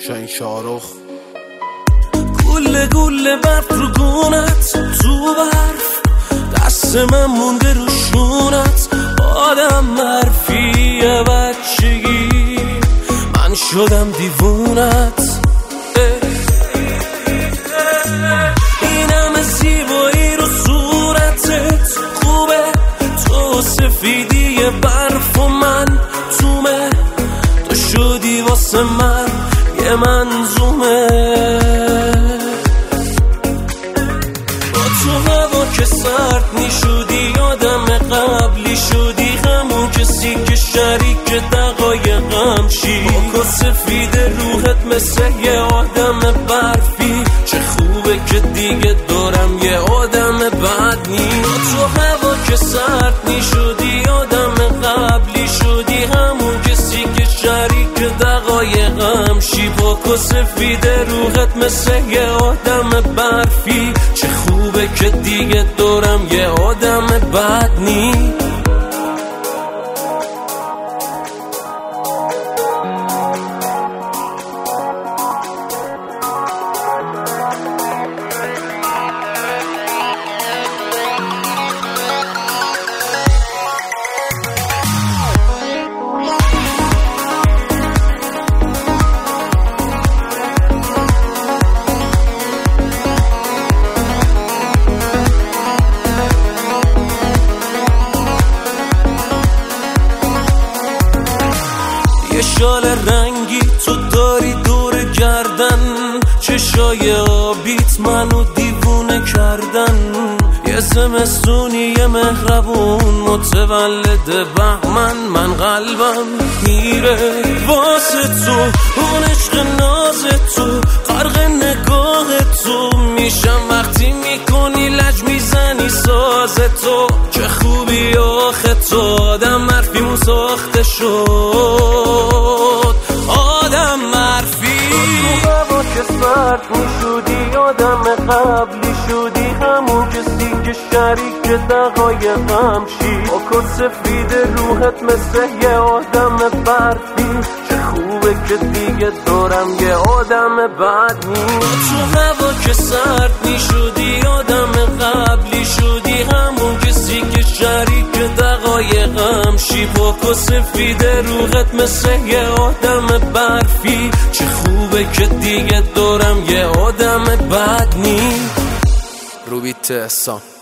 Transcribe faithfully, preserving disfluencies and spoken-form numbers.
شاین شارخ. گله گله برف رو گونت، تو برف دست من مونده رو شونت. آدم مرفیه بچگی، من شدم دیوونت. این همه زیبایی رو صورتت خوبه، تو سفیدی برف و من تومه. تو شدی واسه من یه منظومه. با تو هوا که سرد میشدی، آدم قبلی شدی، همون کسی که شریک دقایقم شی. با سفید روحت مثل یه آدم برفی، چه خوبه که دیگه دارم یه آدم بد نی. با تو هوا که سرد میشدی، آدم قبلی شدی، همون کسی که شریک دقایقم شی. با سفید روحت مثل یه آدم برفی، چه خوبه که دیگه دارم یه آدم بد نی. یه شال رنگی تو داری دور گردن، چشای آبیت منو دیوونه کردن. یه زمستونی یه مهربون متولد بهمن، من قلبم میره واسه تو. اون عشق ناز تو، غرق نگاه تو میشم وقتی میکنی لج میزنی ساز تو. چه خوبی آخه تو، آدم مرفیمون ساخته شد، آدم مرفی. تو هوا که سرد میشدی، آدم قبلی شدی، همون کسی که شریک دقایقم شی. با کت سفید روحت مثل یه آدم برفی، چه خوبه که دیگه دارم یه آدم بد نی. تو هوا که سرد میشدی، آدم قبلی شدی، همون کسی که شریک دقایقم شی. با کت سفید روحت مثل یه آدم برفی، چه خوبه که دیگه دارم یه آدم بد نی. روبیت احسان.